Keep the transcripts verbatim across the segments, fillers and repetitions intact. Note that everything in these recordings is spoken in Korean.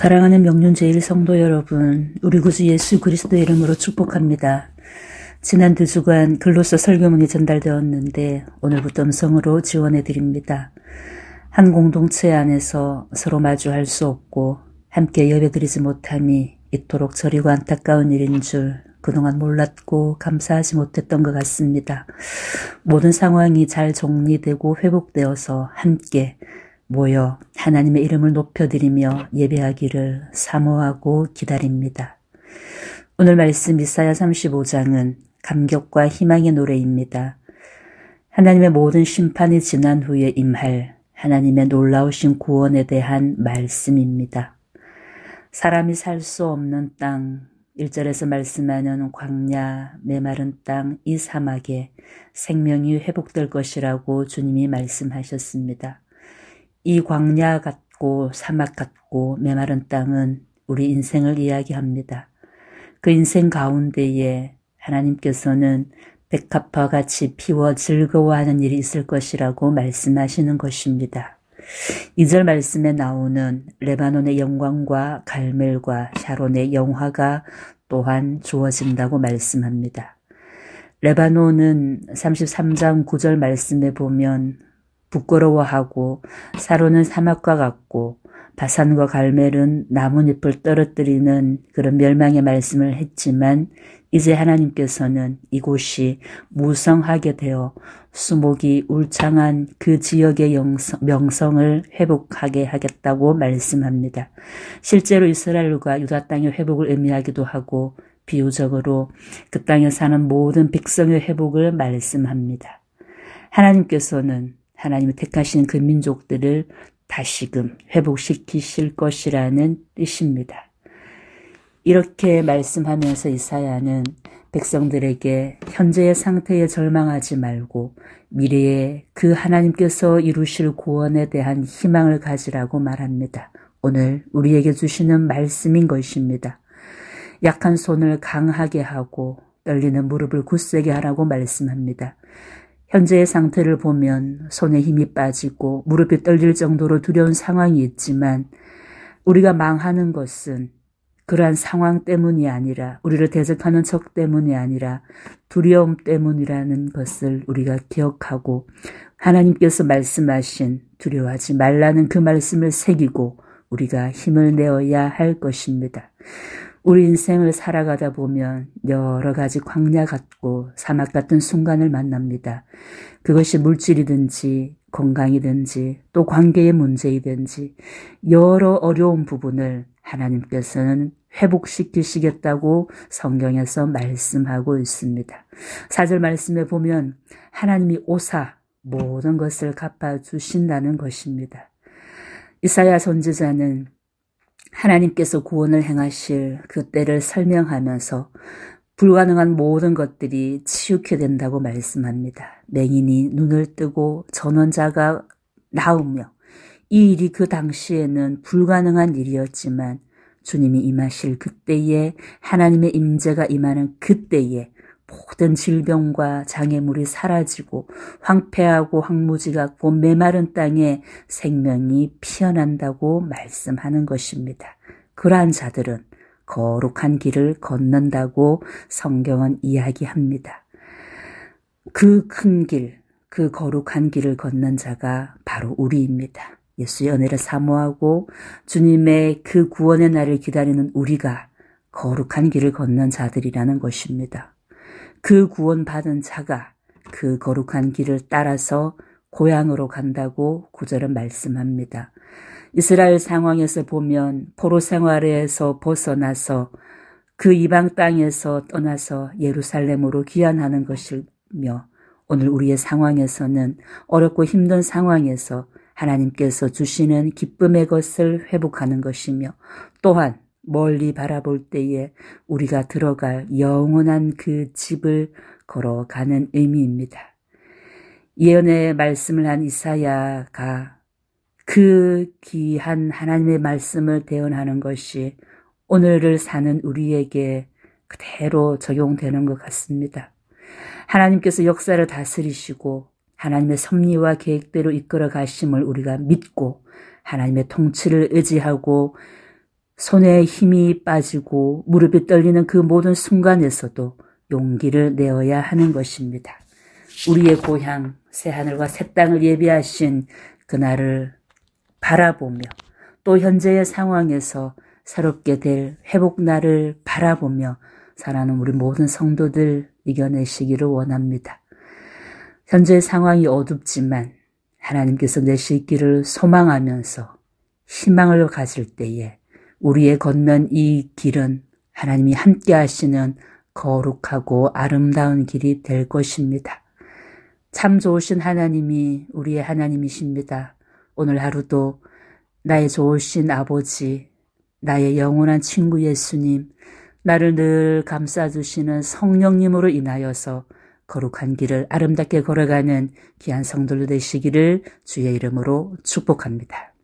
사랑하는 명륜제일 성도 여러분, 우리 구주 예수 그리스도의 이름으로 축복합니다. 지난 두 주간 글로서 설교문이 전달되었는데 오늘부터 음성으로 지원해 드립니다. 한 공동체 안에서 서로 마주할 수 없고 함께 예배드리지 못함이 이토록 저리고 안타까운 일인 줄 그동안 몰랐고 감사하지 못했던 것 같습니다. 모든 상황이 잘 정리되고 회복되어서 함께 모여 하나님의 이름을 높여드리며 예배하기를 사모하고 기다립니다. 오늘 말씀 이사야 삼십오 장은 감격과 희망의 노래입니다. 하나님의 모든 심판이 지난 후에 임할 하나님의 놀라우신 구원에 대한 말씀입니다. 사람이 살 수 없는 땅, 일 절에서 말씀하는 광야, 메마른 땅, 이 사막에 생명이 회복될 것이라고 주님이 말씀하셨습니다. 이 광야 같고 사막 같고 메마른 땅은 우리 인생을 이야기합니다. 그 인생 가운데에 하나님께서는 백합화 같이 피워 즐거워하는 일이 있을 것이라고 말씀하시는 것입니다. 이 절 말씀에 나오는 레바논의 영광과 갈멜과 샤론의 영화가 또한 주어진다고 말씀합니다. 레바논은 삼십삼 장 구 절 말씀에 보면 부끄러워하고 사로는 사막과 같고 바산과 갈멜은 나뭇잎을 떨어뜨리는 그런 멸망의 말씀을 했지만 이제 하나님께서는 이곳이 무성하게 되어 수목이 울창한 그 지역의 영성, 명성을 회복하게 하겠다고 말씀합니다. 실제로 이스라엘과 유다 땅의 회복을 의미하기도 하고 비유적으로 그 땅에 사는 모든 백성의 회복을 말씀합니다. 하나님께서는 하나님이 택하신 그 민족들을 다시금 회복시키실 것이라는 뜻입니다. 이렇게 말씀하면서 이사야는 백성들에게 현재의 상태에 절망하지 말고 미래에 그 하나님께서 이루실 구원에 대한 희망을 가지라고 말합니다. 오늘 우리에게 주시는 말씀인 것입니다. 약한 손을 강하게 하고 떨리는 무릎을 굳세게 하라고 말씀합니다. 현재의 상태를 보면 손에 힘이 빠지고 무릎이 떨릴 정도로 두려운 상황이 있지만 우리가 망하는 것은 그러한 상황 때문이 아니라 우리를 대적하는 적 때문이 아니라 두려움 때문이라는 것을 우리가 기억하고 하나님께서 말씀하신 두려워하지 말라는 그 말씀을 새기고 우리가 힘을 내어야 할 것입니다. 우리 인생을 살아가다 보면 여러 가지 광야 같고 사막 같은 순간을 만납니다. 그것이 물질이든지 건강이든지 또 관계의 문제이든지 여러 어려운 부분을 하나님께서는 회복시키시겠다고 성경에서 말씀하고 있습니다. 사 절 말씀에 보면 하나님이 오사 모든 것을 갚아주신다는 것입니다. 이사야 선지자는 하나님께서 구원을 행하실 그 때를 설명하면서 불가능한 모든 것들이 치유케 된다고 말씀합니다. 맹인이 눈을 뜨고 전원자가 나오며 이 일이 그 당시에는 불가능한 일이었지만 주님이 임하실 그때에 하나님의 임재가 임하는 그때에 모든 질병과 장애물이 사라지고 황폐하고 황무지 같고 메마른 땅에 생명이 피어난다고 말씀하는 것입니다. 그러한 자들은 거룩한 길을 걷는다고 성경은 이야기합니다. 그 큰 길, 그 거룩한 길을 걷는 자가 바로 우리입니다. 예수의 은혜를 사모하고 주님의 그 구원의 날을 기다리는 우리가 거룩한 길을 걷는 자들이라는 것입니다. 그 구원받은 자가 그 거룩한 길을 따라서 고향으로 간다고 구 절은 말씀합니다. 이스라엘 상황에서 보면 포로 생활에서 벗어나서 그 이방 땅에서 떠나서 예루살렘으로 귀환하는 것이며 오늘 우리의 상황에서는 어렵고 힘든 상황에서 하나님께서 주시는 기쁨의 것을 회복하는 것이며 또한 멀리 바라볼 때에 우리가 들어갈 영원한 그 집을 걸어가는 의미입니다. 예언의 말씀을 한 이사야가 그 귀한 하나님의 말씀을 대언하는 것이 오늘을 사는 우리에게 그대로 적용되는 것 같습니다. 하나님께서 역사를 다스리시고 하나님의 섭리와 계획대로 이끌어 가심을 우리가 믿고 하나님의 통치를 의지하고 손에 힘이 빠지고 무릎이 떨리는 그 모든 순간에서도 용기를 내어야 하는 것입니다. 우리의 고향 새하늘과 새 땅을 예비하신 그날을 바라보며 또 현재의 상황에서 새롭게 될 회복날을 바라보며 살아가는 우리 모든 성도들 이겨내시기를 원합니다. 현재 상황이 어둡지만 하나님께서 내실 길을 소망하면서 희망을 가질 때에 우리의 걷는 이 길은 하나님이 함께 하시는 거룩하고 아름다운 길이 될 것입니다. 참 좋으신 하나님이 우리의 하나님이십니다. 오늘 하루도 나의 좋으신 아버지, 나의 영원한 친구 예수님, 나를 늘 감싸주시는 성령님으로 인하여서 거룩한 길을 아름답게 걸어가는 귀한 성도들 되시기를 주의 이름으로 축복합니다.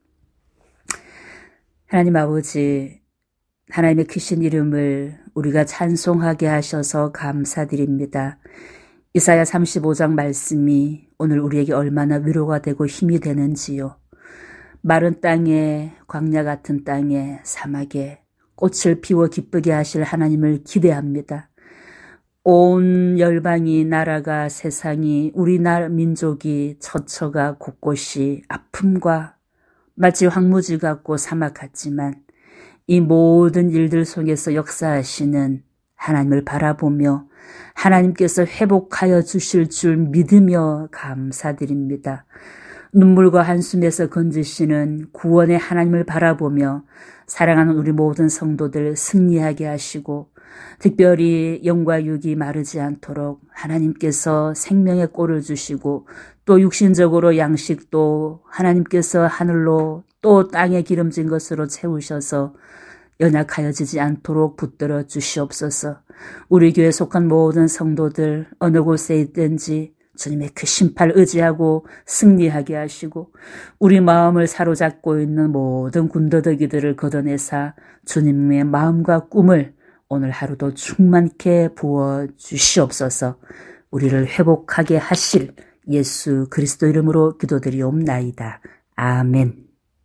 하나님 아버지, 하나님의 크신 이름을 우리가 찬송하게 하셔서 감사드립니다. 이사야 삼십오 장 말씀이 오늘 우리에게 얼마나 위로가 되고 힘이 되는지요. 마른 땅에, 광야 같은 땅에, 사막에 꽃을 피워 기쁘게 하실 하나님을 기대합니다. 온 열방이, 나라가, 세상이, 우리나라 민족이 처처가 곳곳이 아픔과 마치 황무지 같고 사막 같지만 이 모든 일들 속에서 역사하시는 하나님을 바라보며 하나님께서 회복하여 주실 줄 믿으며 감사드립니다. 눈물과 한숨에서 건지시는 구원의 하나님을 바라보며 사랑하는 우리 모든 성도들 승리하게 하시고 특별히 영과 육이 마르지 않도록 하나님께서 생명의 꼴을 주시고 또 육신적으로 양식도 하나님께서 하늘로 또 땅에 기름진 것으로 채우셔서 연약하여지지 않도록 붙들어 주시옵소서. 우리 교회에 속한 모든 성도들 어느 곳에 있든지 주님의 그 심판을 의지하고 승리하게 하시고 우리 마음을 사로잡고 있는 모든 군더더기들을 걷어내사 주님의 마음과 꿈을 오늘 하루도 충만케 부어 주시옵소서. 우리를 회복하게 하실 예수 그리스도 이름으로 기도드리옵나이다. 아멘.